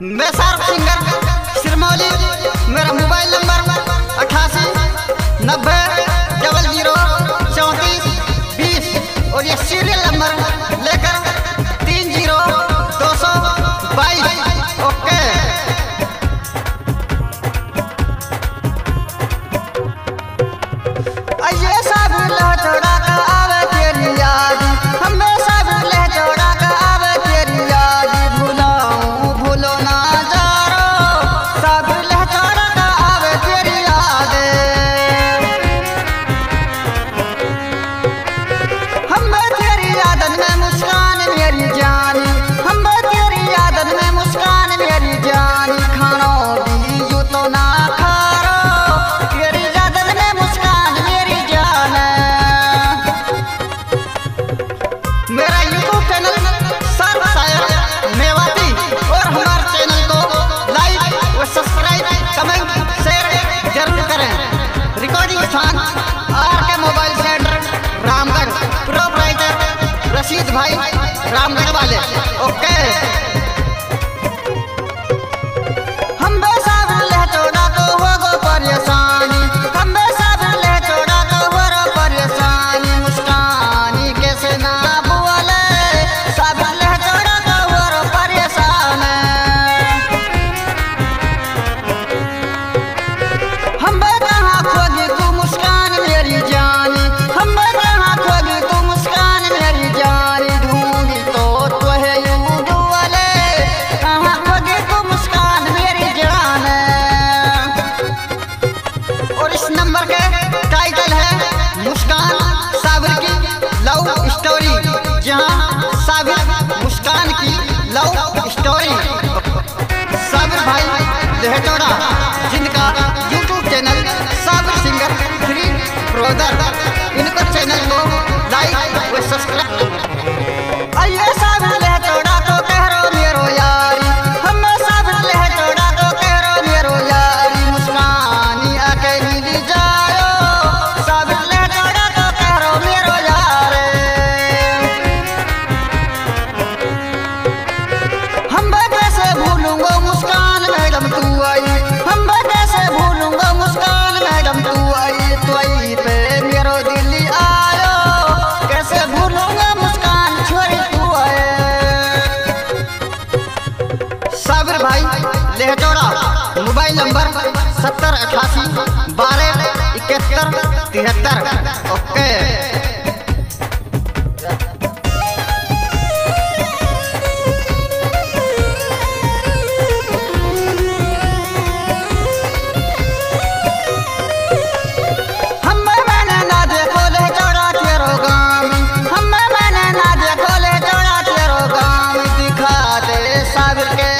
मैं शाहरुख सिंगर सिरमौली। मेरा mobile number 8890003420 और ये सीरियल नंबर लेकर 30222। ओके। ये सब लहचोड़ा का आवे तेरी याद, हमें सब लहचोड़ा का आवे तेरी याद। भूलो ना जारो, सब लहचोड़ा का आवे तेरी याद। हमें तेरी यादन में मुस्कान मेरी जानी, हमें तेरी यादन में मुस्कान मेरी जानी। खानो भी यूं तो ना खारो, तेरी यादन में मुस्कान मेरी जान। मेरा यूट्यूब चैनल शाहरुख शायर मेवाती और हमारे चैनल को लाइक और सब्सक्राइब कमेंट शेयर जरूर करें। रिकॉर्डिंग स्थान RK mobile centre Ramgarh, proprietor Rashid भाई रामगढ़ वाले। ओके। हम सब लहचोड़ा तो होगो परेशानी, हम सब लहचोड़ा तो होरो परेशानी। मुस्कानी कैसे ना बोले, सब लहचोड़ा तो होरो परेशान। हम कहाँ खोगी तू मुस्कान मेरी जानी, हम कहाँ खोगी तू मुस्कान मेरी जानी। ढूंढी तो है यूं बोले, कहाँ खोगी तू मुस्कान मेरी जान। और इस नंबर के टाइटल है मुस्कान साबिर की लव स्टोरी, जहां साबिर मुस्कान की लव स्टोरी। साबिर भाई लहचोड़ा जिनका YouTube channel Sabir singer 3 brother, इनको चैनल को लाइक और सब्सक्राइब। आइए साबिर लहचोड़ा तो कह रो मेरो यारी, हम साबिर लहचोड़ा तो कह रो मेरो यारी। मुस्कानी आके मिली जायो, साबिर लहचोड़ा तो कह रो मेरो यारे। हम कैसे भूलूंगा मुस्कान मैडम तू आई, हम कैसे भूलूंगा मुस्कान मैडम तू आई। तू आई पे मेरो दिल आयो, कैसे भूलूंगा मुस्कान छोरी तू आए। साबिर भाई लहचोड़ा मोबाइल नंबर 7088127173। ओके। मैंने ना देखो लहचोड़ा तेरो गाँव, मैंने ना देखो लहचोड़ा तेरो गाँव। दिखा दे साबिर के